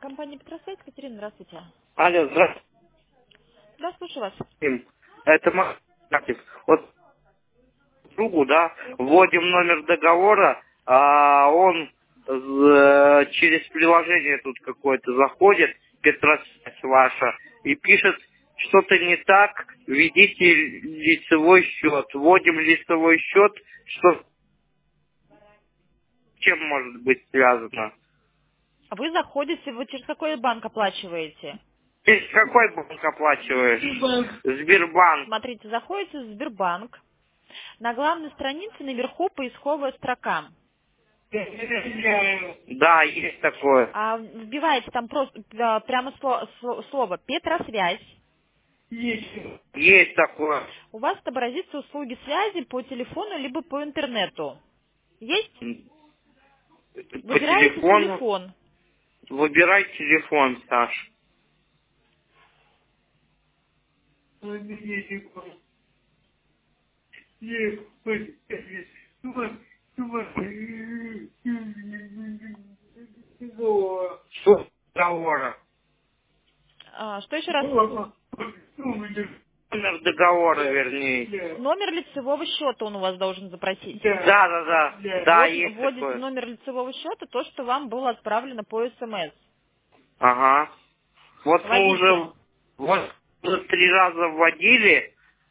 Компания Петросвязь, Катерина, здравствуйте. Алло, Да, слушаю вас. здравствуйте. Это Максим. Вот другу, да, вводим номер договора, а он через приложение тут какое-то заходит, Петросвязь ваша, и пишет, что-то не так, введите лицевой счет. Вводим лицевой счет, что с чем может быть связано? А вы заходите, вы через какой банк оплачиваете? Через какой банк оплачиваешь? Сбербанк. Смотрите, заходите в Сбербанк. На главной странице наверху поисковая строка. Да, есть такое. А вбиваете там просто прямо слово «Петросвязь». Есть такое. У вас отобразится услуги связи по телефону либо по интернету. Есть? По Выбираете телефону. телефон. Выбирай телефон, Саш. Что договора? Что еще раз? Номер договора, вернее. Номер лицевого счета он у вас должен запросить. Да, Вот есть вводите такое. номер лицевого счета, то, что вам было отправлено по СМС. Ага. Вот мы Вводите. уже 3 раза вводили,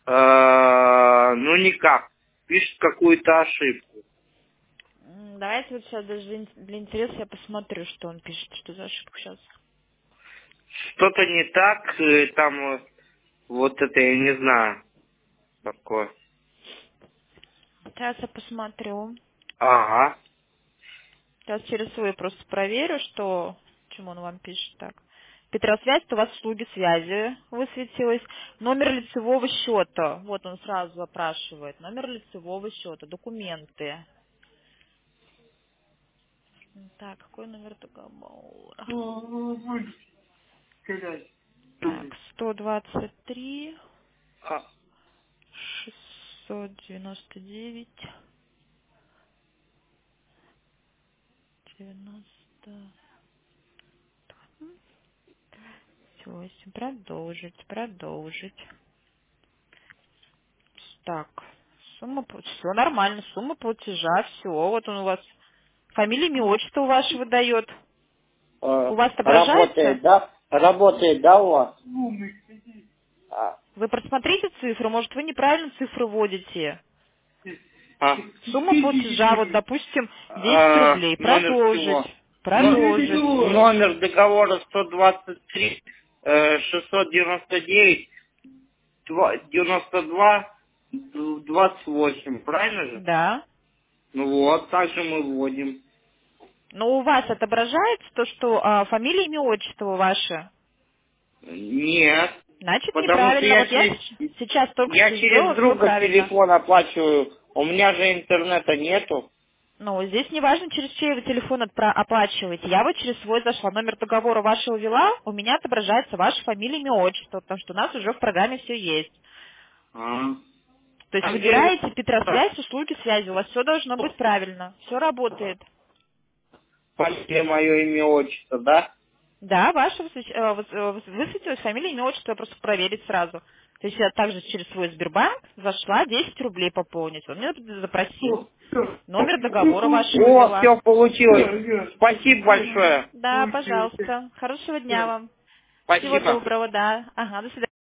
ну никак. Пишет какую-то ошибку. Давайте вот сейчас даже для интереса я посмотрю, что он пишет, что за ошибка сейчас. Что-то не так, там вот это я не знаю. Такое. Сейчас я посмотрю. Ага. Сейчас через свой просто проверю, что чему он вам пишет так. Петросвязь, у вас услуги связи высветилось. Номер лицевого счета. Вот он сразу запрашивает. Номер лицевого счета. Документы. Так, какой номер договора? Так, 123 А, 699 98. Продолжить. Так, все нормально, сумма платежа, все. Вот он у вас. Фамилия, имя, отчество у вашего дает. У вас отображается? работает, да? Работает, да, у вас? А, Вы просмотрите цифры, может, вы неправильно цифры вводите. а. Сумма платежа, вот, допустим, 10 рублей. Номер Продолжить. чего? Продолжить. Номер договора 123 699 92 28, правильно же? Да. Ну вот, так же мы вводим. Но у вас отображается то, что фамилия, имя, отчество ваше. Нет, Значит, потому что неправильно. Вот я сейчас только я что через сделала все друга правильно. телефон оплачиваю. У меня же интернета нету. Ну, здесь не важно, через чей вы телефон оплачиваете. Я вот через свой зашла. Номер договора вашего ввела, у меня отображается ваша фамилия, имя, отчество, потому что у нас уже в программе все есть. А. То есть А где выбираете Петросвязь, услуги связи, у вас все должно быть правильно. Все работает. фамилия, мое имя, отчество, да? Да, ваше высветилось фамилия, имя, отчество, просто проверить сразу. То есть я также через свой Сбербанк зашла 10 рублей пополнить. Он мне запросил. Номер договора вашего О, ввела. все получилось. Спасибо большое. Да, пожалуйста. Хорошего дня вам. Всего Спасибо. доброго, да. Ага, до свидания.